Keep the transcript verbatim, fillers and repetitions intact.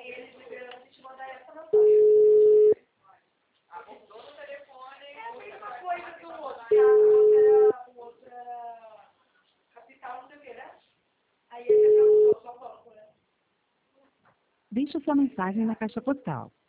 ele liberou a gente mandar essa mensagem. Abordou no telefone. É a mesma coisa do outro. Que a outra era, o outro era capital, não sei o que, né? Aí ele perguntou, só banco, né? Deixe sua mensagem na caixa postal.